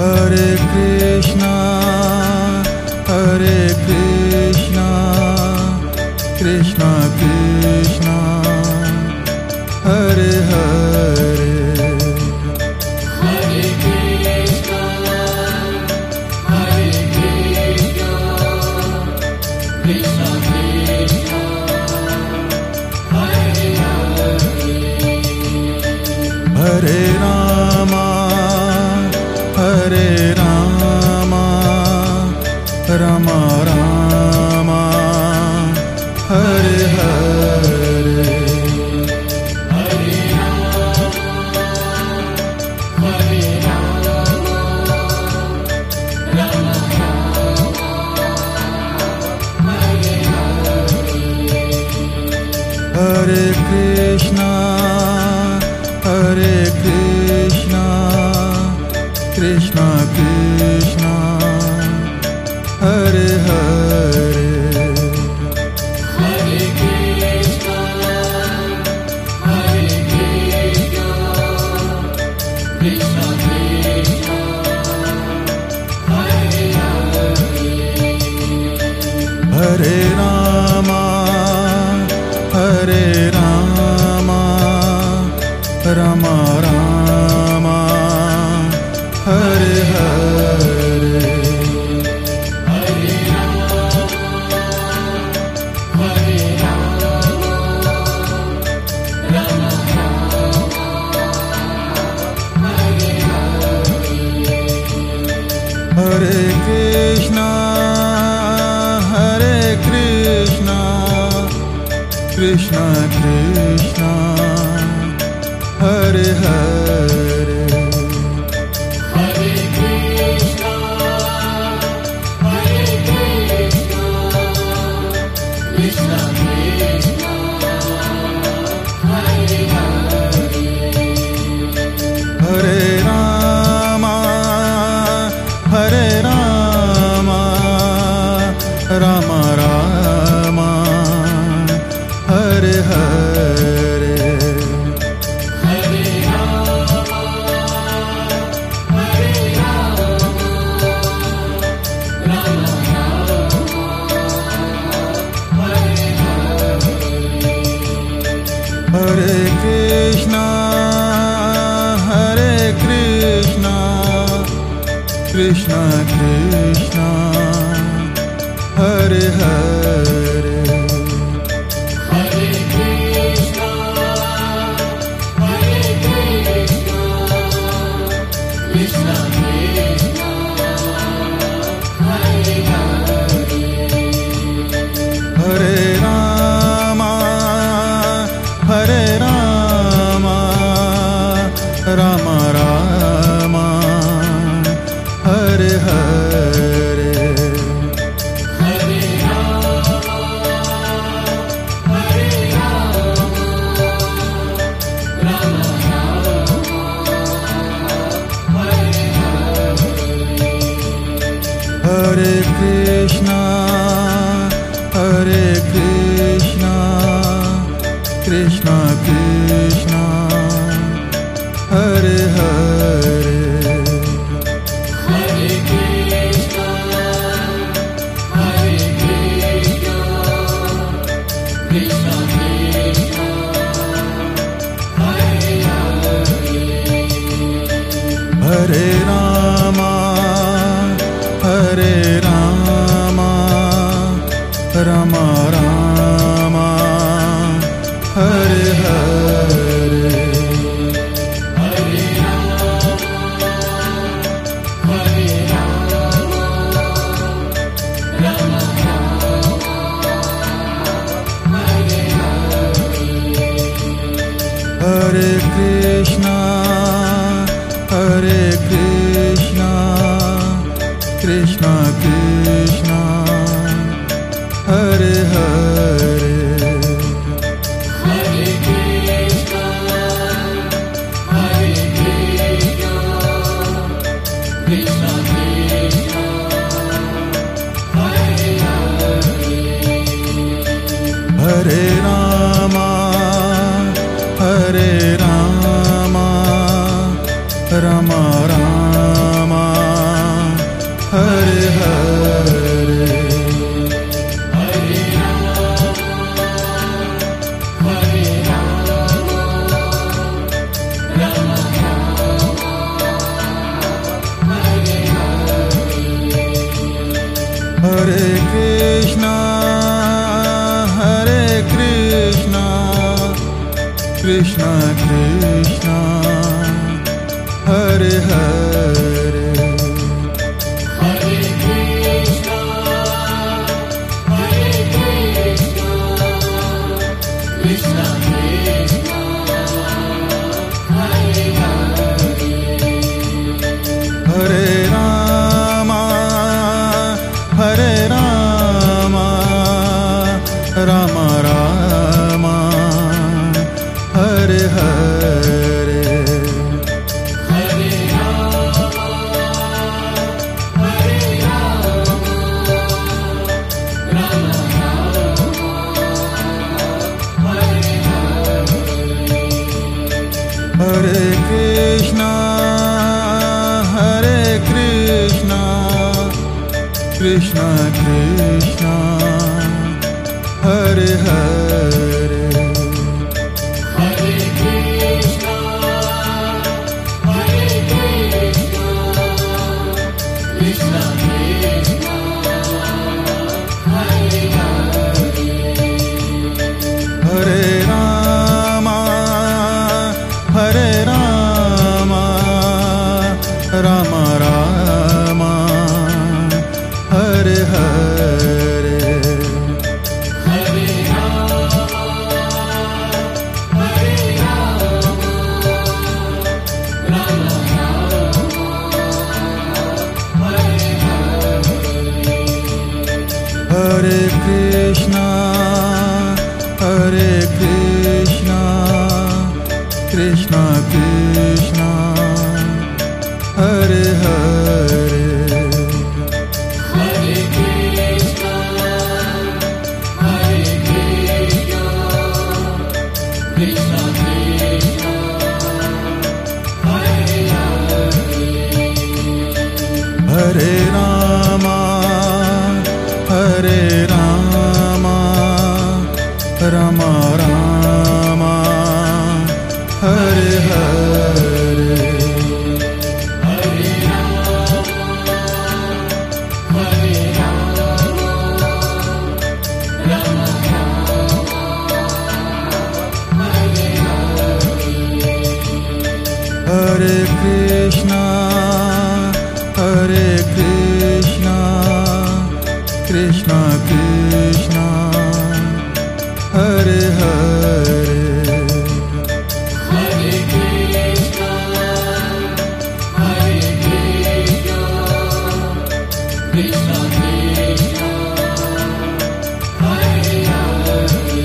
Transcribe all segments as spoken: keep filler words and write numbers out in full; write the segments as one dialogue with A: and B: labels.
A: Hare Krishna, Hare Krishna, Krishna Krishna, Hare Hare.
B: Hare Krishna, Hare Krishna, Krishna Krishna, Hare Hare.
A: Hare Rama, Hare Rama, Rama Rama, Hare Hare.
B: Hare Rama, Hare Rama, Rama Rama, Hare Hare.
A: Hare Krishna, Hare Krishna, Krishna Krishna, Hare Hare.
B: Hare Krishna, Hare Krishna, Krishna Krishna, Hare Hare.
A: Hare Rama, Hare Rama, Rama Rama, Hare Hare.
B: Hare Rama, Hare Rama, Rama Rama, Hare Hare.
A: Hare Krishna, Hare Krishna, Krishna Krishna, Hare Hare.
B: Hare Krishna, Hare Krishna, Krishna Krishna, Hare Hare.
A: Hare Rama, Hare Rama, Rama Rama, Hare Hare.
B: Hare Rama, Hare Rama, Rama Rama, Hare Hare.
A: Hare Krishna, Hare Krishna, Krishna Krishna, Hare Hare.
B: Hare Krishna, Hare Krishna, Krishna Krishna, Hare Hare.
A: Hare Rama, Hare Rama, Rama Rama, Hare Hare.
B: Hare Rama, Hare Rama, Rama Rama, Hare Hare.
A: Hare Krishna, Hare Krishna, Krishna Krishna, Hare Hare.
B: Hare Krishna, Hare Krishna, Krishna Krishna, Hare Hare.
A: Hare Rama, Hare Rama, Rama Rama, Hare Hare.
B: Hare Rama, Hare Rama, Rama Rama, Hare Hare.
A: Hare Krishna, Hare Krishna, Krishna Krishna, Hare Hare.
B: Hare Krishna, Hare Krishna, Krishna Krishna, Hare Hare.
A: Hare Rama, Hare Rama, Krishna Krishna Hare Hare
B: Hare Krishna, Hare Krishna, Krishna Krishna, Hare Hare.
A: Hare Rama Hare Rama Rama Rama Hare Hare
B: Hare Rama, Hare Rama, Rama Rama, Hare Hare.
A: Hare Krishna Hare Krishna Krishna Krishna Hare Hare
B: Hare Krishna, Hare Krishna, Krishna Krishna, Hare Hare.
A: Hare Rama Hare Rama Rama Rama Hare Hare
B: Hare Rama, Hare Rama, Rama Rama, Hare Hare.
A: Hare Krishna Hare Krishna Krishna Krishna Hare Hare
B: Hare Krishna, Hare Krishna, Krishna Krishna, Hare Hare.
A: Hare Rama Hare Rama Rama Rama Hare Hare
B: Hare Rama, Hare Rama, Rama Rama, Hare Hare.
A: Hare Krishna Hare Krishna Krishna Krishna Hare Hare
B: Hare Krishna, Hare Krishna, Krishna Krishna, Hare Hare.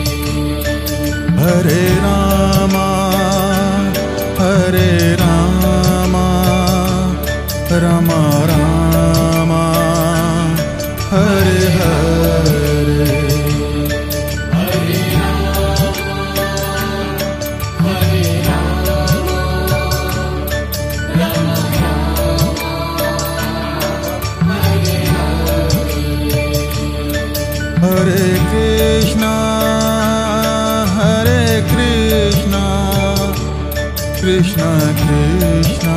A: Hare Rama Hare Rama Rama Rama Hare Hare
B: Hare Rama, Hare Rama, Rama Rama, Hare Hare.
A: Hare Krishna Hare Krishna Krishna Krishna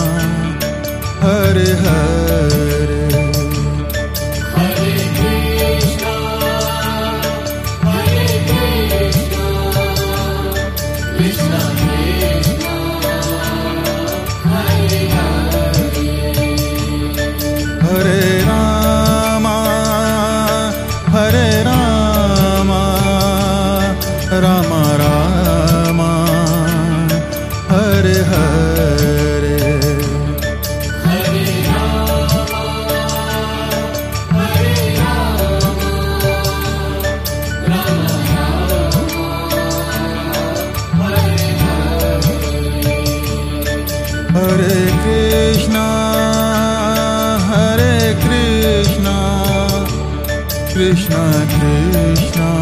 A: Hare Hare
B: Hare Krishna, Hare Krishna, Krishna Krishna, Hare Hare.
A: Hare Rama Hare Rama Rama Rama Hare Hare
B: Hare Rama, Hare Rama, Rama Rama, Hare Hare.
A: Hare Krishna Hare Krishna Krishna Krishna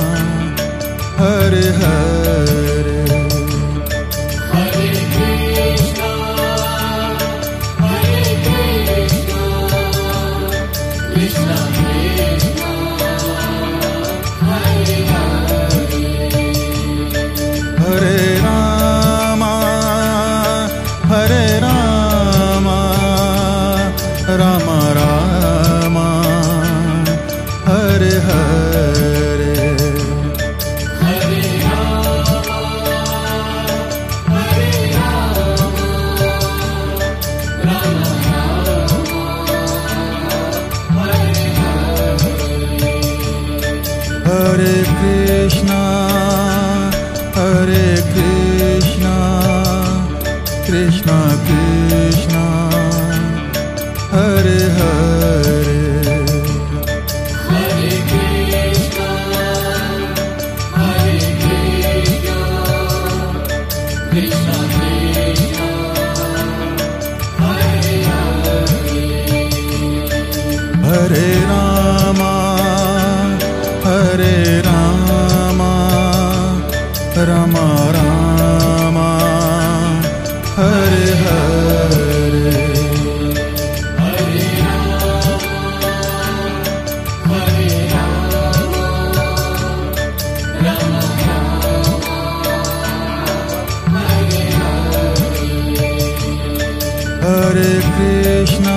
A: Hare Hare
B: Hare Krishna, Hare Krishna, Krishna Krishna, Hare Hare.
A: Hare Rama Hare Rama Rama Rama Hare Hare
B: Hare Rama,
A: Krishna Krishna Hare Hare
B: Hare Krishna, Hare Krishna, Krishna Krishna, Hare Hare.
A: Hare Rama Hare Rama Rama Rama Hare Hare
B: Hare Rama, Hare Rama, Rama Rama, Hare Hare.
A: Hare Krishna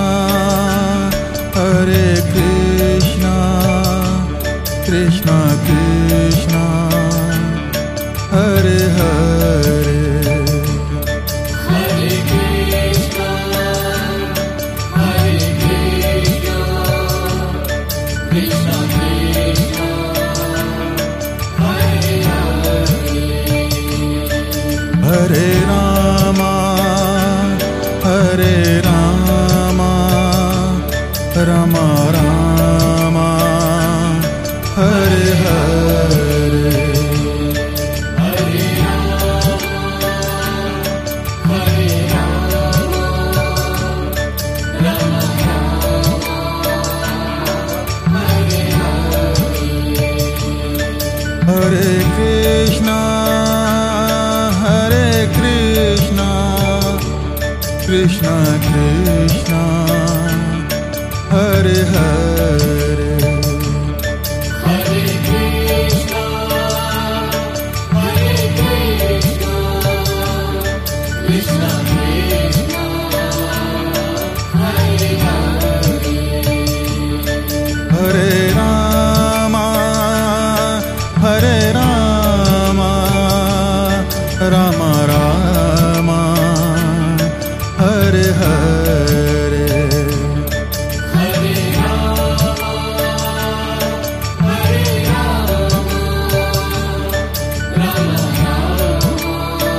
A: Hare Krishna Krishna Krishna Hare Hare
B: Hare Krishna, Hare Krishna, Krishna Krishna, Hare Hare.
A: Hare Rama Hare Rama Rama Rama Hare Hare
B: Hare Rama, Hare Rama, Rama Rama, Hare Hare.
A: Hare Krishna Hare Krishna Krishna Krishna Hare Hare
B: Hare Krishna, Hare Krishna, Krishna Krishna, Hare Hare.
A: Hare Rama Hare Rama Rama Rama Hare Hare
B: Hare Rama, Hare Rama, Rama Rama,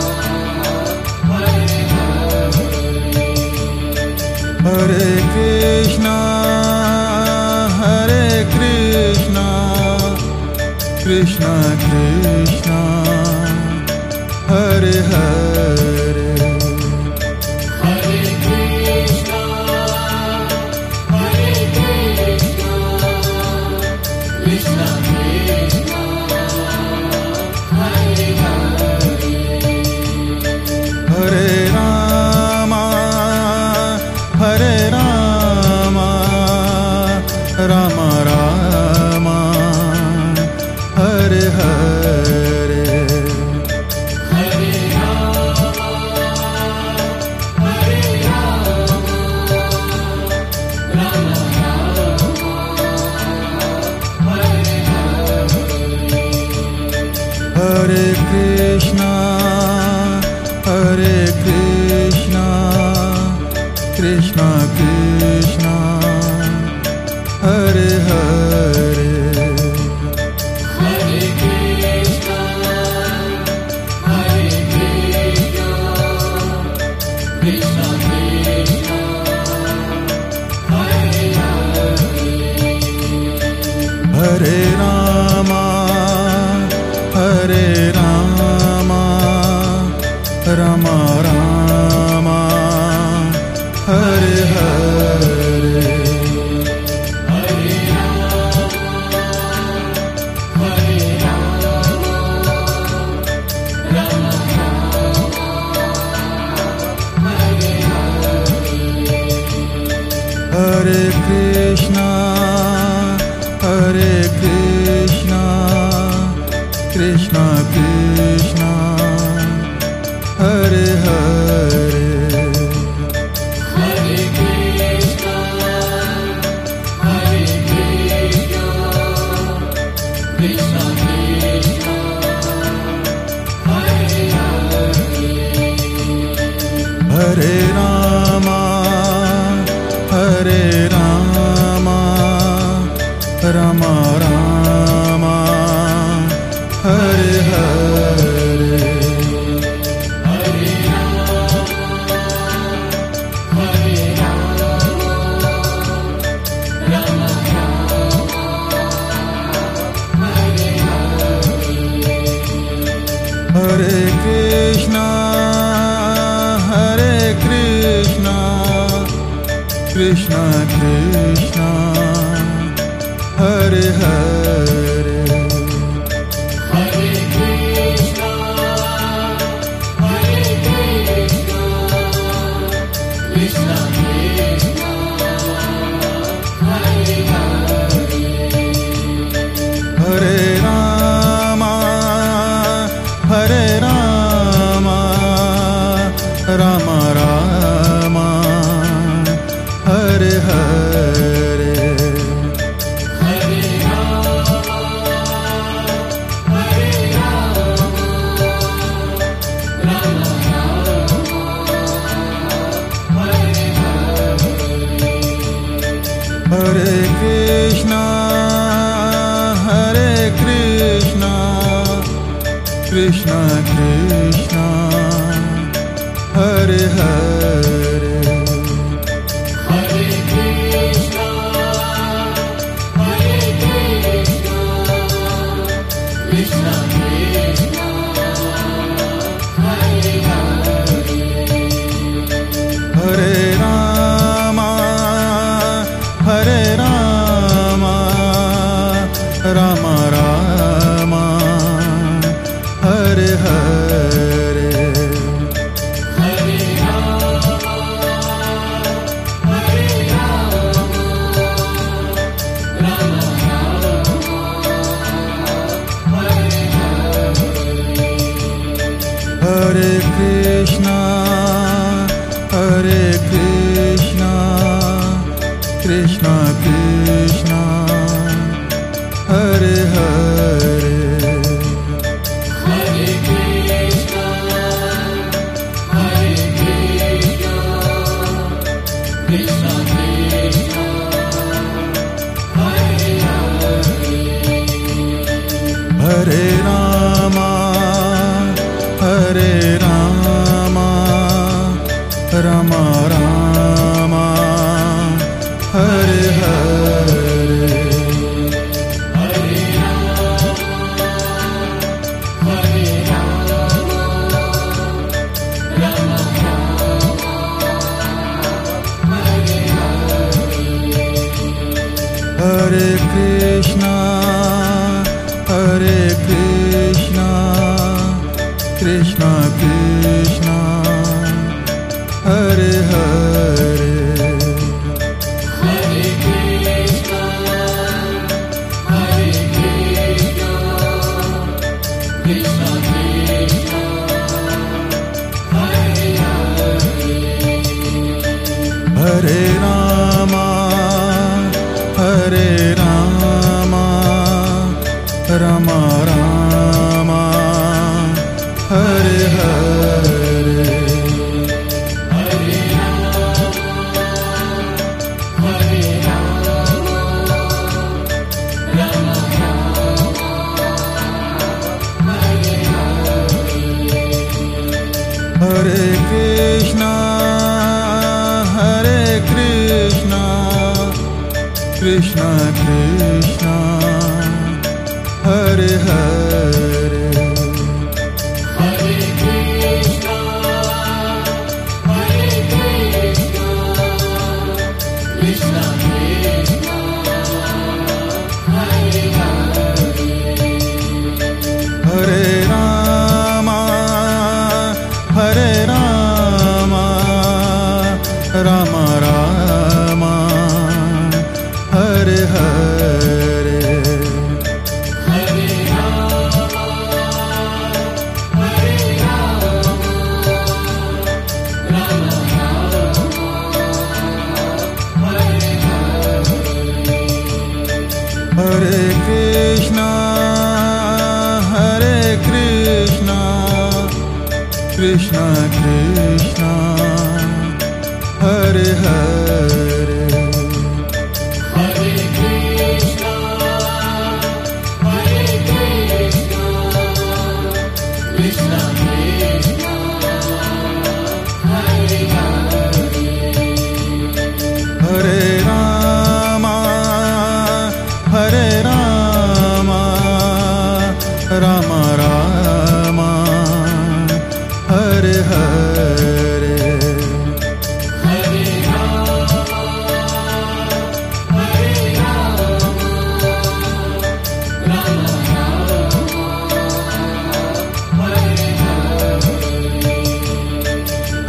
B: Hare Hare.
A: Hare Krishna Hare Krishna Krishna Krishna Hare Hare
B: Hare Krishna, Hare Krishna, Krishna Krishna, Hare Hare.
A: Hare Rama Hare Rama Rama Rama Hare Hare
B: Hare Rama, Hare Rama, Rama Rama, Hare Hare.
A: Hare Krishna Hare Krishna Krishna Krishna Hare Hare
B: Hare Krishna, Hare Krishna, Krishna Krishna, Hare Hare.
A: Hare Rama Hare Rama Rama Rama Hare Hare
B: Hare Rama, Hare Rama, Rama Rama, Hare Hare. Hare Krishna, Hare Krishna, Krishna Krishna, Hare Hare. Hare Rama, Hare Rama, Rama Rama, Hare Hare. Hare Krishna, Hare Krishna, Krishna Krishna, Hare Hare. Hare Rama, Hare Rama, Rama Rama, Hare Hare
A: Krishna, Hare Krishna, Krishna Krishna, Hare Hare,
B: Hare Krishna, Hare Krishna, Krishna Krishna, Hare Hare,
A: Hare Rama, Hare Rama, Rama Rama, Hare Hare,
B: Hare Rama, Hare Rama, Rama Rama, Hare Hare,
A: Hare Krishna, Hare Krishna, Krishna Krishna, Hare Hare,
B: Hare Krishna, Hare Krishna, Krishna Krishna, Hare Hare,
A: Hare Rama, Hare Rama, Rama Rama, Hare Hare,
B: Hare Rama, Hare Rama, Rama Rama, Hare Hare,
A: Hare Krishna, Hare Krishna, Krishna Krishna, Hare Hare,
B: Hare Krishna, Hare Krishna, Krishna Krishna, Hare Hare,
A: Hare Rama, Hare Rama, Rama Rama, Hare Hare,
B: Hare Rama, Hare Rama, Rama Rama, Hare Hare,
A: Hare Krishna, Hare Krishna, Krishna Krishna, Hare Hare,
B: Hare Krishna, Hare Krishna, Krishna Krishna, Hare Hare,
A: Hare Rama, Hare Rama, Rama Rama, Hare Hare,
B: Hare Rama, Hare Rama, Rama Rama, Hare Hare,
A: Hare Krishna, Hare Krishna, Krishna Krishna, Hare Hare,
B: Hare Krishna, Hare Krishna, Krishna Krishna, Hare Hare,
A: Hare Rama, Hare Rama, Rama Rama, Hare Hare,
B: Hare Rama, Hare Rama, Rama Rama, Hare Hare,
A: Hare Krishna, Hare Krishna, Krishna Krishna, Hare Hare,
B: Hare Krishna, Hare Krishna, Krishna Krishna, Hare Hare,
A: Hare Rama, Hare Rama, Rama Rama,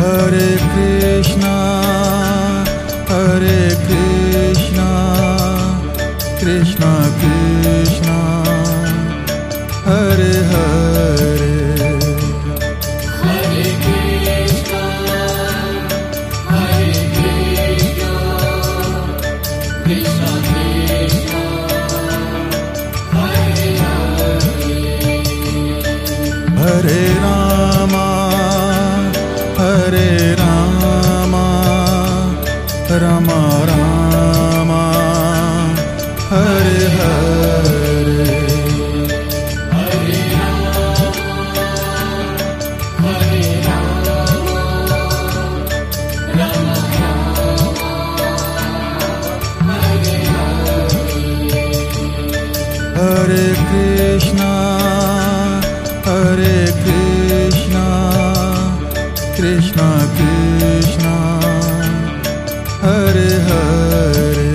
A: Hare Krishna, Hare Krishna, Krishna Krishna, Hare Hare.
B: Hare Krishna, Hare Krishna, Krishna Krishna, Hare Hare.
A: Hare Rama, Hare Rama, Rama Rama, Hare Hare.
B: Hare Rama, Hare Rama, Rama Rama, Hare Hare.
A: Hare Krishna, Hare Krishna, Krishna Krishna, Hare Hare.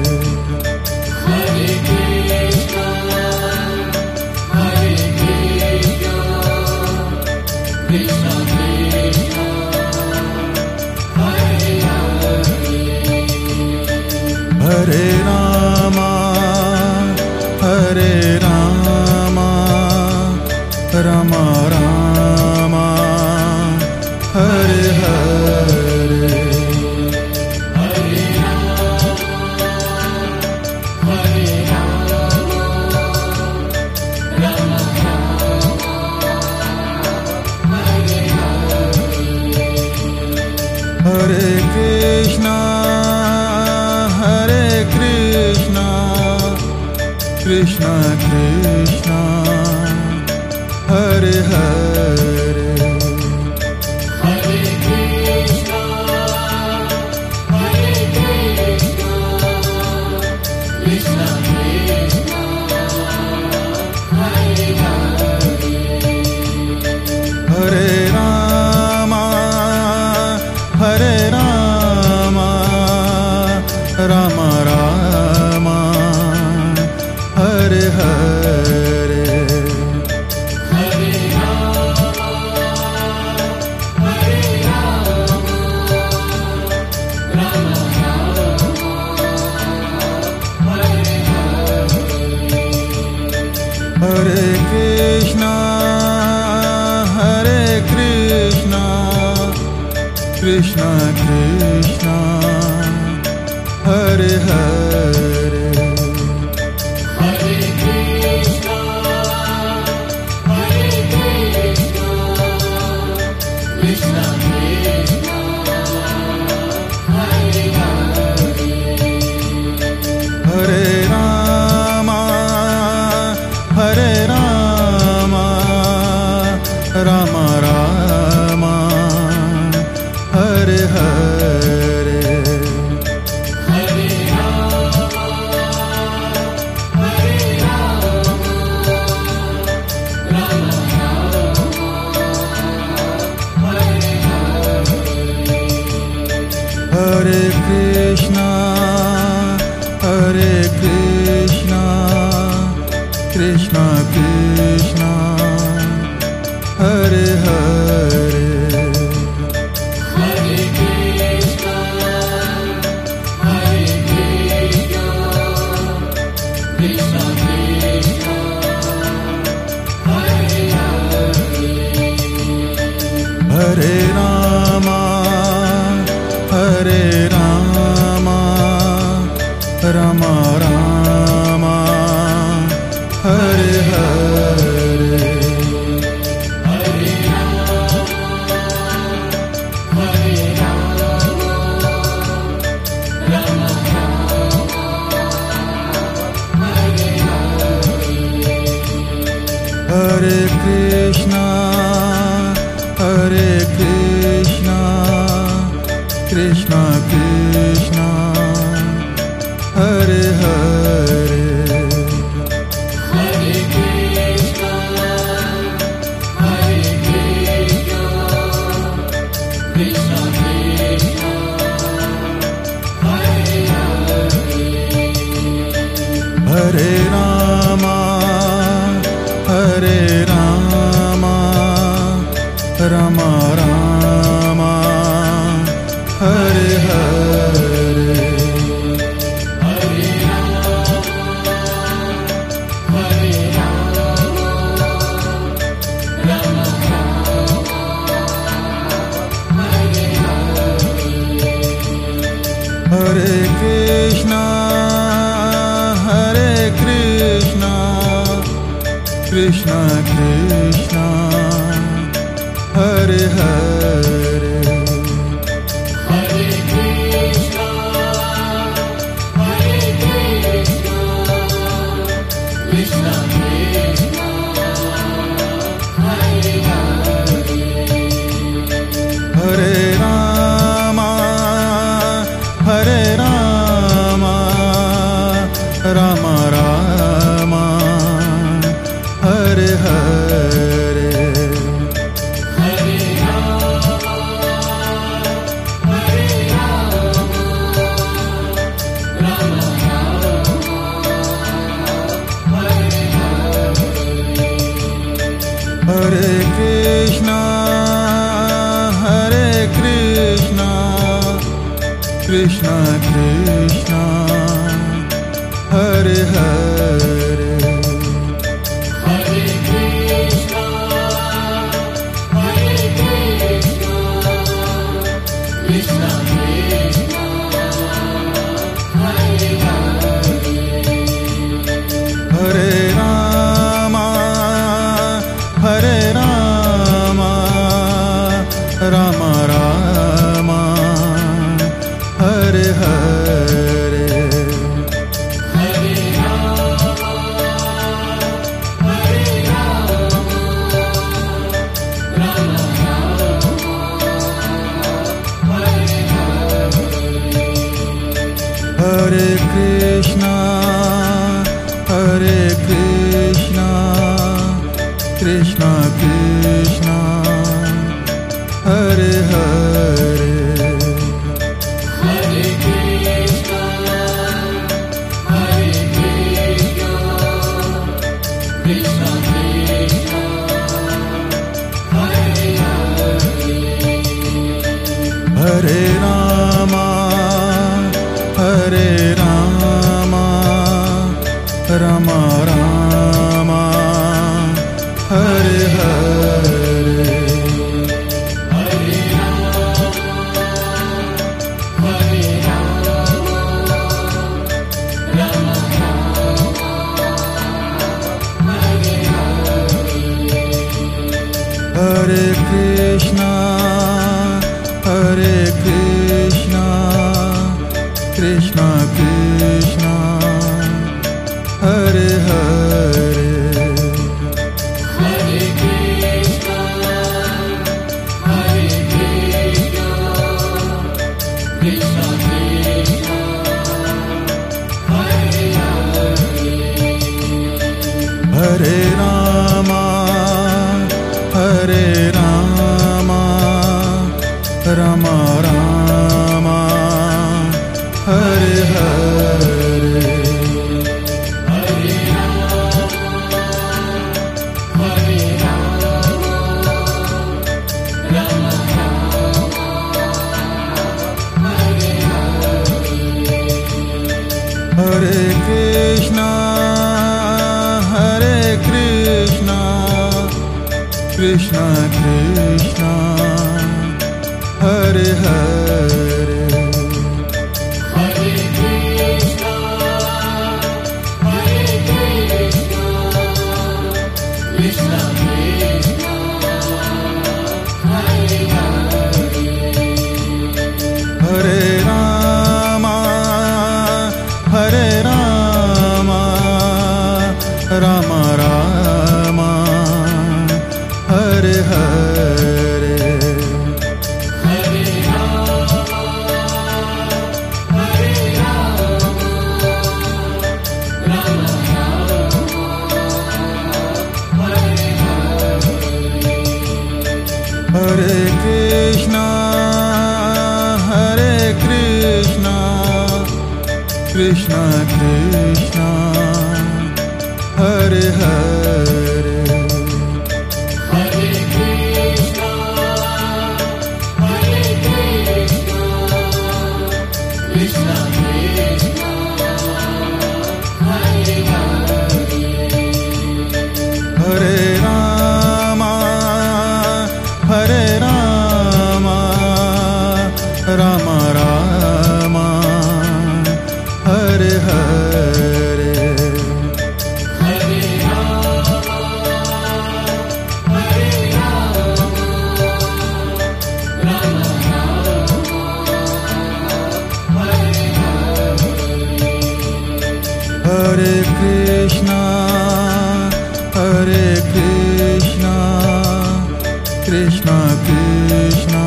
B: Hare Krishna, Hare Krishna, Krishna Krishna, Hare Hare.
A: Hare Rama, Hare Rama, Rama Rama, Hare Hare.
B: Hare Rama, Hare Rama, Rama Rama, Hare Hare.
A: Hare Krishna, Hare Krishna, Krishna Krishna, Hare Hare.
B: Hare Krishna, Hare Krishna, Krishna Krishna, Hare Hare.
A: Hare Rama, Hare Rama, Rama Rama, Hare Hare.
B: Hare Rama, Hare Rama, Rama Rama, Hare Hare.
A: Hare Krishna, Hare Krishna, Krishna Krishna, Hare Hare.
B: Hare Krishna, Hare Krishna, Krishna Krishna, Hare Hare.
A: Hare Rama, Hare Rama, Rama Rama, Hare Hare.
B: Hare Rama, Hare Rama, Rama Rama, Hare Hare.
A: Hare Krishna, Hare Krishna, Krishna Krishna, Hare Hare.
B: Hare Krishna, Hare Krishna, Krishna Krishna, Hare Hare.
A: Hare Rama, Hare Rama, Rama Rama, Hare Hare.
B: Hare Rama, Hare Rama, Rama Rama, Hare Hare.
A: Hare Krishna, Hare Krishna, Krishna Krishna, Hare Hare.
B: Hare Krishna, Hare Krishna, Krishna Krishna, Hare Hare.
A: Hare Rama, Hare Rama, Rama Rama, Hare Hare Hare Krishna, Hare Krishna, Krishna Krishna, Hare Hare.
B: Hare Krishna, Hare Krishna, Krishna Krishna, Hare Hare.
A: Hare Rama, Hare Rama, Rama Rama, Hare Hare.
B: Hare Rama, Hare Rama, Rama Rama, Hare Hare.
A: Hare Krishna, Hare Krishna, Krishna Krishna, Hare Hare.
B: Hare Krishna, Hare Krishna, Krishna Krishna, Hare Hare.
A: Hare Rama, Hare Rama, Rama Rama, Hare Hare.
B: Hare Rama, Hare Rama, Rama Rama, Hare Hare.
A: Hare Krishna, Hare Krishna, Krishna Krishna, Hare Hare.
B: Hare Krishna, Hare Krishna, Krishna Krishna, Hare Hare.
A: Hare Rama, Hare Rama, Rama Rama, Hare Hare.
B: Hare Rama, Hare Rama, Rama Rama, Hare Hare.
A: Hare Krishna, Hare Krishna, Krishna Krishna, Hare Hare.
B: Hare Krishna, Hare Krishna, Krishna Krishna, Hare Hare.
A: Hare Rama, Hare Rama, Rama Rama, Hare Hare.
B: Hare Rama, Hare Rama, Rama Rama, Hare Hare.
A: Hare Krishna, Hare Krishna, Krishna Krishna, Hare Hare.
B: Hare Krishna, Hare Krishna, Krishna Krishna, Hare Hare.
A: Hare Rama, Hare Rama, Rama Rama, Hare Hare.
B: Hare Rama, Hare Rama, Rama Rama, Hare Hare.
A: Hare Krishna, Hare Krishna, Krishna Krishna, Hare Hare.
B: Hare Krishna, Hare Krishna,
A: Hare Rama, Rama Rama, Hare Hare.
B: Hare Rama, Hare Rama, Rama Rama, Hare Hare.
A: Hare Krishna, Hare Krishna, Krishna Krishna,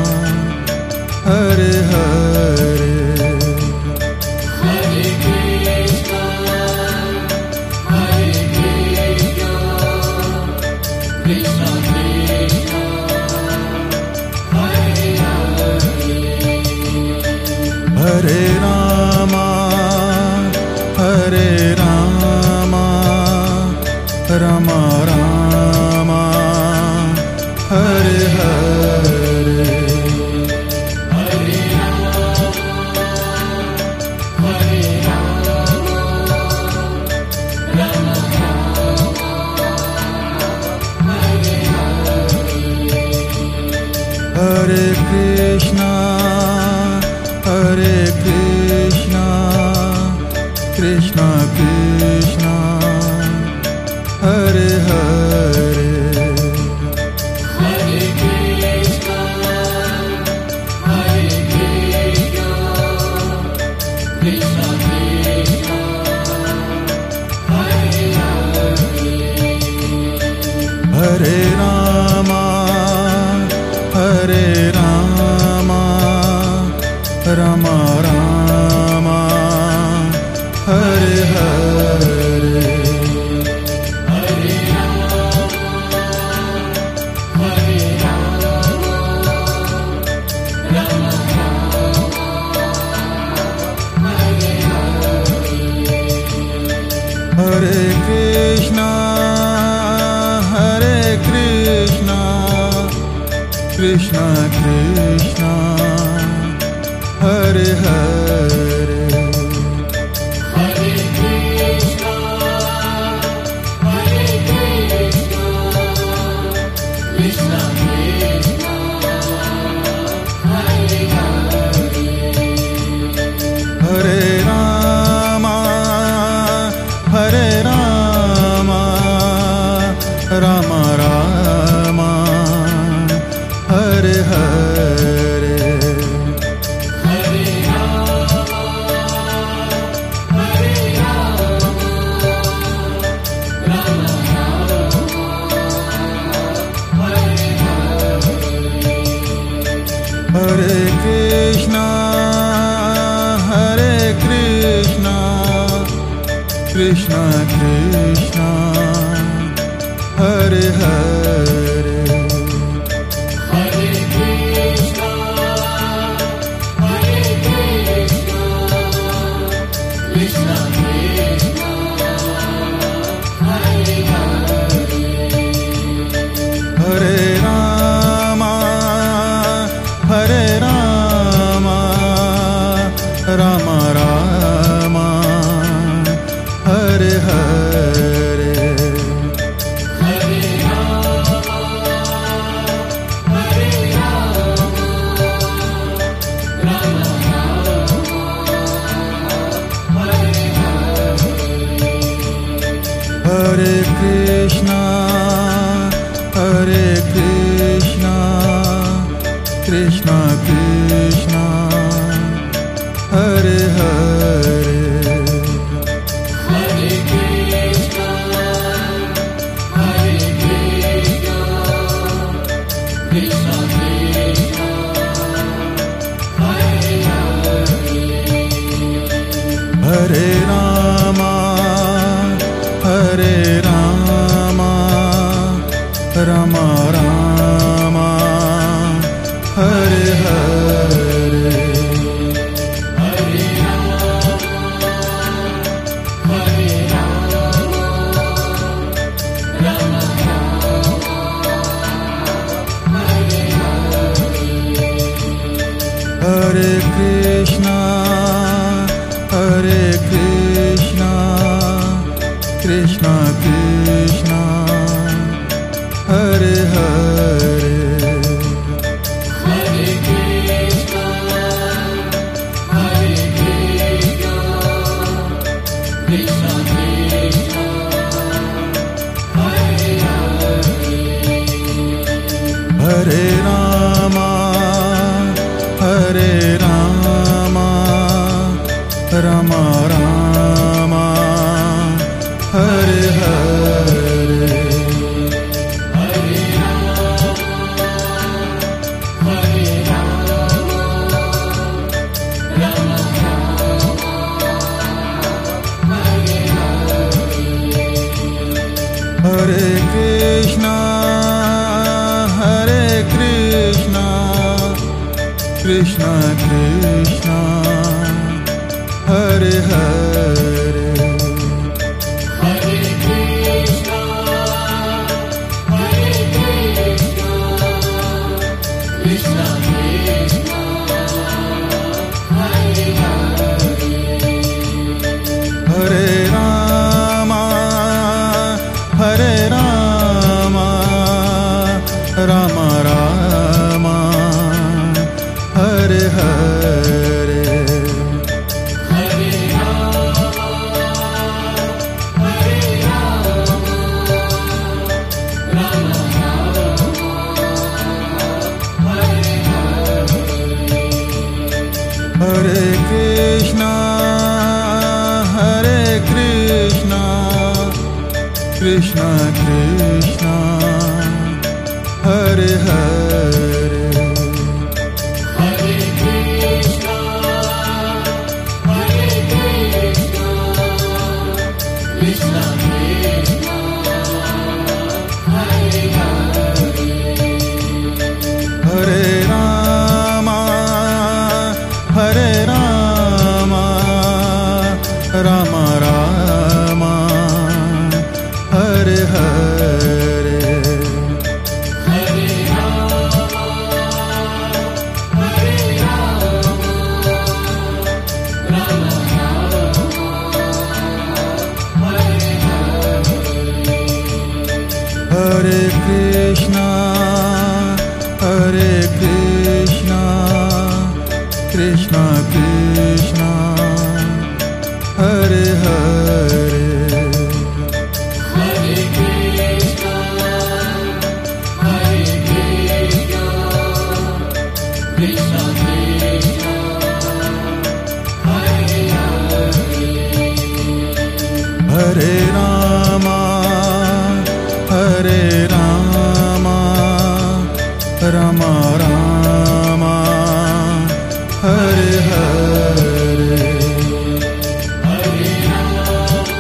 A: Hare Hare.
B: Hare Krishna, Hare Krishna, Krishna Krishna, Hare Hare.
A: Hare Rama, Hare Rama, Rama Rama, Hare Hare.
B: Hare Rama, Hare Rama, Rama Rama, Hare Hare.
A: Hare Krishna, Hare Krishna, Krishna Krishna, Hare Hare.
B: Hare Krishna, Hare Krishna, Krishna Krishna, Hare Hare.
A: Hare Rama, Hare Rama, Rama Rama, Hare Hare.
B: Hare Rama, Hare Rama, Rama Rama, Hare Hare.
A: Hare Krishna, Hare Krishna, Krishna Krishna, Hare Hare.
B: Hare Krishna, Hare Krishna, Krishna Krishna, Hare Hare.
A: Hare Rama, Hare Rama, Rama Rama, Hare Hare.
B: Hare Rama, Hare Rama, Rama Rama, Hare Hare.
A: Hare Krishna, Hare Krishna, Krishna Krishna, Hare Hare.
B: Hare Krishna, Hare Krishna, Krishna Krishna, Hare Hare.
A: Hare Rama, Hare Rama, Rama Rama, Hare Hare.
B: Hare Rama, Hare Rama, Rama Rama, Hare Hare.
A: Hare Krishna, Hare Krishna, Krishna Krishna, Hare Hare.
B: Hare Krishna, Hare Krishna, Krishna Krishna, Hare Hare.
A: Hare Rama, Hare Rama, Rama Rama, Hare Hare.
B: Hare Rama, Hare Rama, Rama Rama, Hare Hare.
A: Hare Krishna, Hare Krishna, Krishna Krishna, Hare Hare. Rama, Hare Rama, Rama Rama, Hare Hare. Hare Krishna, Hare Krishna, Krishna Krishna, Hare Hare.
B: Hare Krishna, Hare Krishna, Krishna Krishna, Hare Hare.
A: Hare Rama, Hare Rama, Rama Rama, Hare Hare.
B: Hare Rama, Hare Rama, Rama Rama, Hare Hare.
A: Hare Krishna, Hare Krishna, Krishna Krishna, Hare Hare.
B: Hare Krishna, Hare Krishna, Krishna Krishna, Hare Hare.
A: Hare Rama, Hare Rama, Rama Rama, Hare Hare.
B: Hare Rama, Hare Rama, Rama Rama, Hare Hare.
A: Hare Krishna, Hare Krishna, Krishna Krishna, Hare Hare.
B: Hare Krishna, Hare Krishna, Krishna Krishna, Hare Hare.
A: Hare Rama, Hare Rama, Rama Rama, Hare Hare.
B: Hare Rama,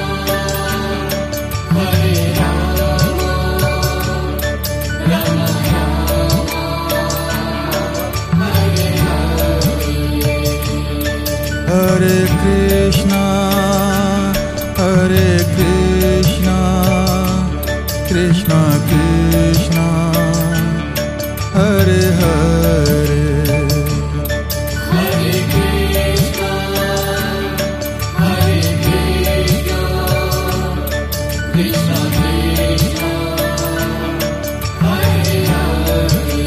B: Hare Rama, Rama Rama, Hare Hare.
A: Hare Krishna, Hare Krishna, Krishna Krishna, Hare Hare.
B: Hare Krishna, Hare Krishna, Krishna Krishna, Hare Hare.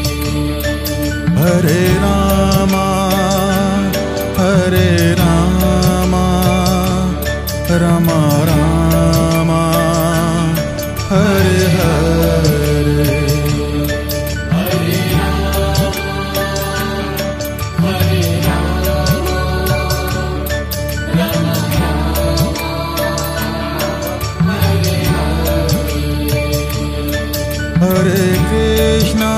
A: Hare Rama, Hare Rama, Rama Rama, Hare Hare.
B: Hare Rama, Hare Rama, Rama Rama, Hare Hare.
A: Hare Krishna,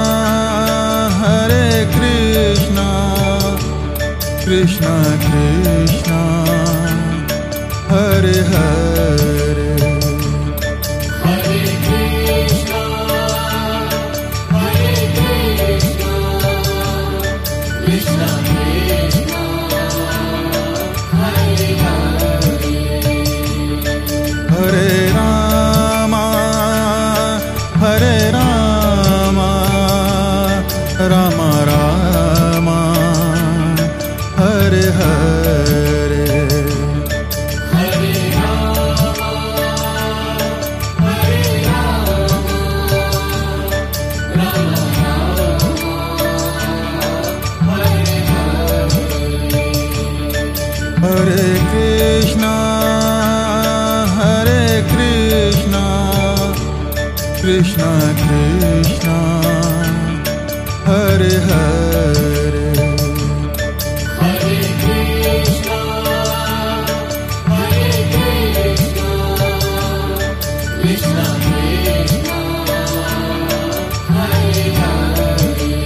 A: Hare Krishna, Krishna Krishna, Hare Hare.
B: Hare Krishna, Hare Krishna, Krishna Krishna, Hare Hare.
A: Hare Rama, Hare Rama, Rama Rama, Hare Hare.
B: Hare Rama, Hare Rama, Rama Rama, Hare Hare.
A: Hare Krishna, Hare Krishna, Krishna Krishna, Hare Hare
B: Hare Krishna, Hare Krishna, Krishna Krishna, Hare Hare.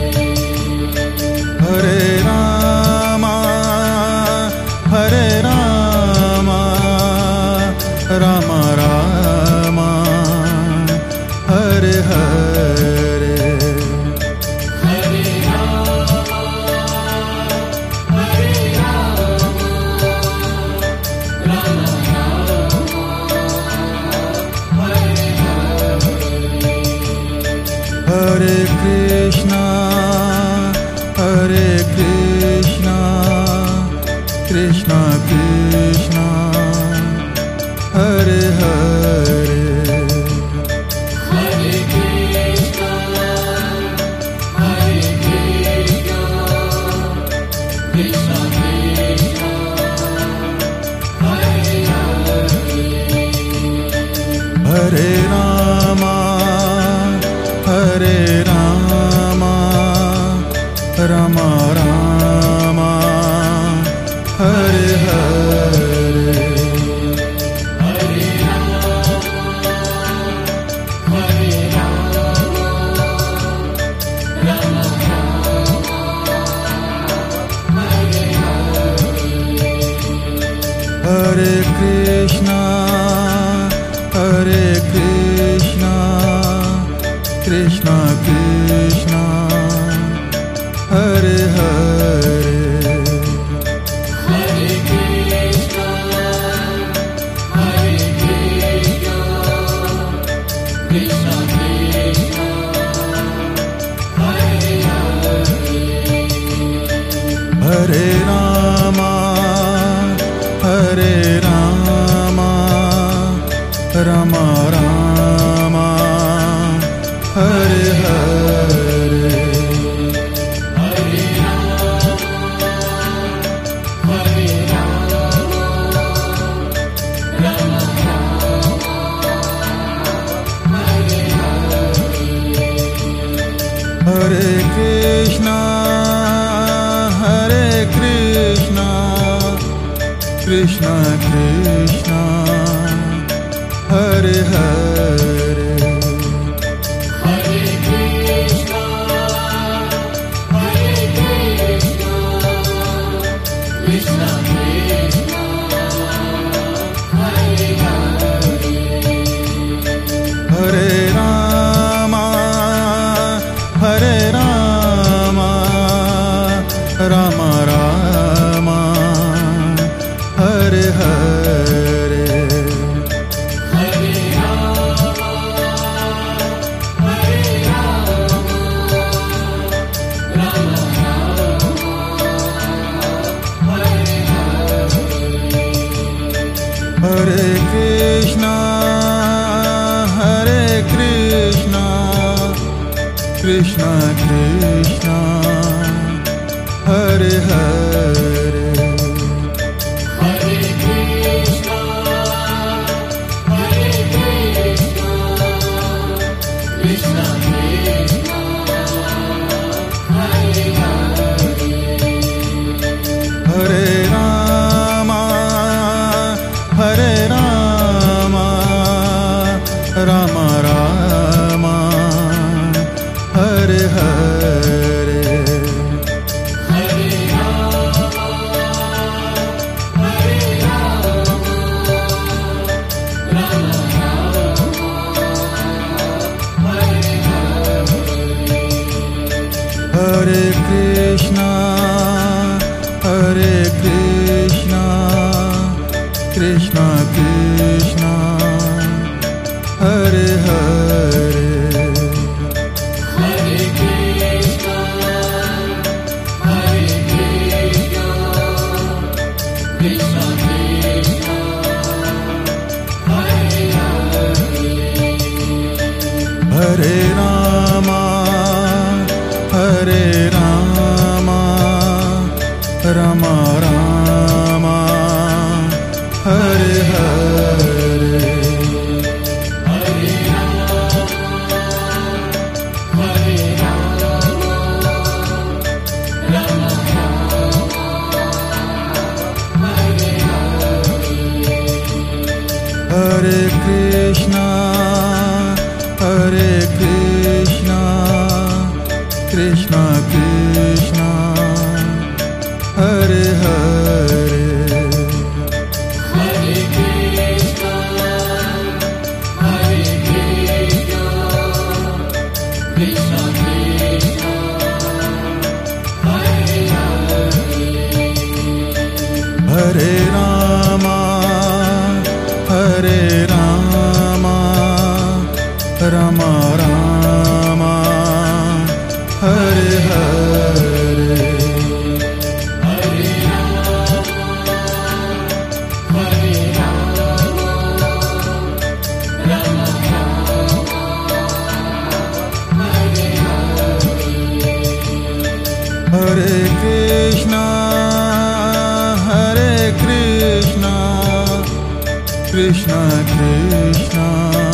A: Hare Rama, Hare Rama, Rama Rama, Hare Hare.
B: Hare Rama, Hare Rama, Rama Rama, Hare Hare.
A: Hare Krishna, Hare Krishna, Krishna Krishna, Hare Hare.
B: Hare Krishna, Hare Krishna, Krishna Krishna, Hare Hare.
A: Hare Rama, Hare Rama, Rama Rama, Hare Hare.
B: Hare Rama, Hare Rama, Rama Rama, Hare Hare.
A: Hare Krishna, Hare Krishna, Krishna Krishna, Hare Hare.
B: Hare Krishna, Hare Krishna, Krishna Krishna, Hare Hare.
A: Hare Rama, Hare Rama, Rama Rama, Hare Hare.
B: Hare Rama, Hare Rama, Rama Rama, Hare Hare.
A: Hare Krishna, Hare Krishna, Krishna Krishna, Hare Hare.
B: Hare Krishna, Hare Krishna, Krishna Krishna, Hare Hare.
A: Hare Rama, Hare Rama, Rama Rama, Hare Hare.
B: Hare Rama, Hare Rama, Rama Rama, Hare Hare.
A: Hare Krishna, Hare Krishna, Krishna Krishna, Hare Hare.
B: Hare Krishna, Hare Krishna, Krishna Krishna, Hare Hare.
A: Hare Rama, Hare Rama, Rama Rama, Hare Hare.
B: Hare Rama, Hare Rama, Rama Rama, Hare Hare.
A: Hare Krishna, Hare Krishna, Krishna Krishna, Hare Hare.
B: Hare Krishna, Hare Krishna, Krishna Krishna, Hare Hare.
A: Hare Rama, Hare Rama, Krishna Krishna Hare Hare
B: Hare Krishna, Hare Krishna, Krishna Krishna, Hare Hare.
A: Hare Rama Hare Rama Rama Rama Hare Hare
B: Hare Rama, Hare Rama, Rama Rama, Hare Hare.
A: Hare Krishna Hare Krishna Krishna Krishna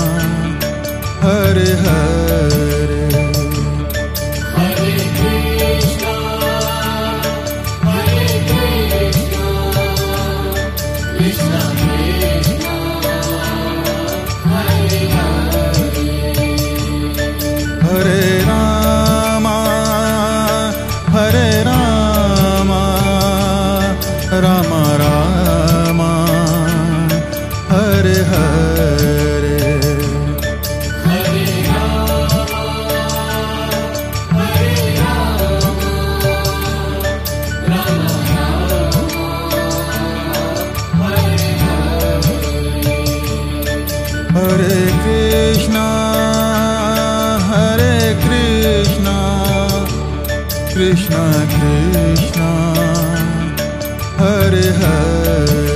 A: Hare Hare
B: Hare Krishna, Hare Krishna, Krishna Krishna, Hare Hare.
A: Hare Rama Hare Rama Rama Rama Hare Hare
B: Hare Rama, Hare Rama, Rama Rama, Hare Hare.
A: Hare Krishna Hare Krishna Krishna Krishna Hare Hare